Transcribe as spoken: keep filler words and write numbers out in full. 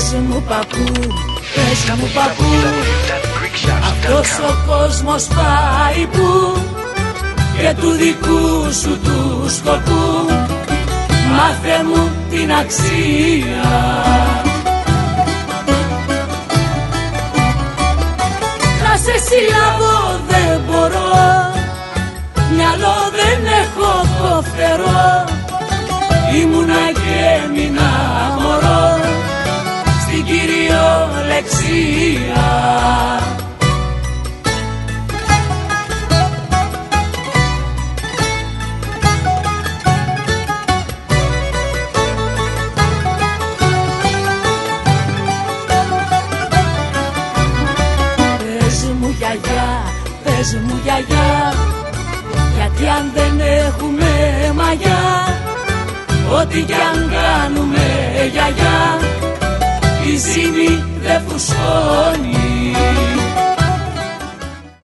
Πες μου παππού, πες μου παππού, αυτός ο κόσμος πάει που και του δικού σου του σκοπού μάθε μου την αξία. Να σε συλλάβω δεν μπορώ, μυαλό δεν έχω το φτερό, ήμουνα και έμεινα μωρό στην κυριολεξία. Πες μου γιαγιά, γιατί αν δεν έχουμε μαγιά, ό,τι κι αν κάνουμε γιαγιά, η ζύμη δεν φουσκώνει.